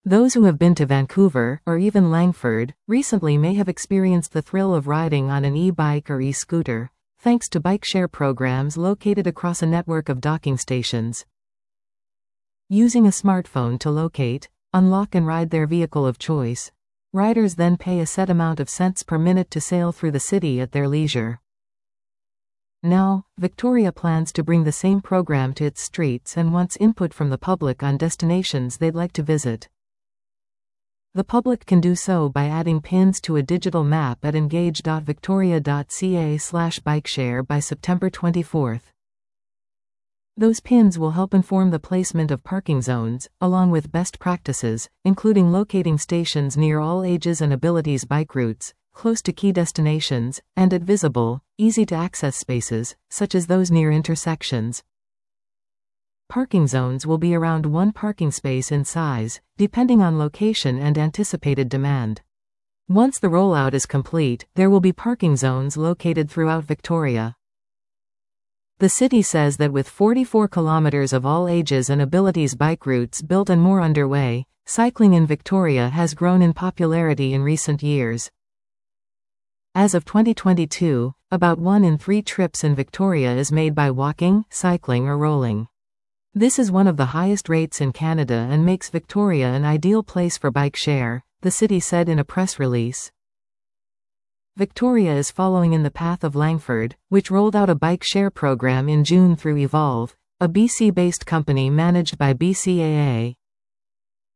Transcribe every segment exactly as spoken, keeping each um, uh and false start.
Those who have been to Vancouver, or even Langford, recently may have experienced the thrill of riding on an e-bike or e-scooter, thanks to bike share programs located across a network of docking stations. Using a smartphone to locate, unlock and ride their vehicle of choice, riders then pay a set amount of cents per minute to sail through the city at their leisure. Now, Victoria plans to bring the same program to its streets and wants input from the public on destinations they'd like to visit. The public can do so by adding pins to a digital map at engage dot victoria dot c a slash bikeshare by September twenty-fourth. Those pins will help inform the placement of parking zones, along with best practices, including locating stations near all ages and abilities bike routes, close to key destinations, and at visible, easy-to-access spaces, such as those near intersections. Parking zones will be around one parking space in size, depending on location and anticipated demand. Once the rollout is complete, there will be parking zones located throughout Victoria. The city says that with forty-four kilometers of all ages and abilities bike routes built and more underway, cycling in Victoria has grown in popularity in recent years. As of twenty twenty-two, about one in three trips in Victoria is made by walking, cycling or rolling. This is one of the highest rates in Canada and makes Victoria an ideal place for bike share, the city said in a press release. Victoria is following in the path of Langford, which rolled out a bike share program in June through Evolve, a B C-based company managed by B C A A.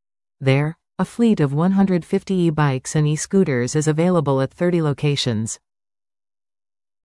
There, a fleet of one hundred fifty e-bikes and e-scooters is available at thirty locations.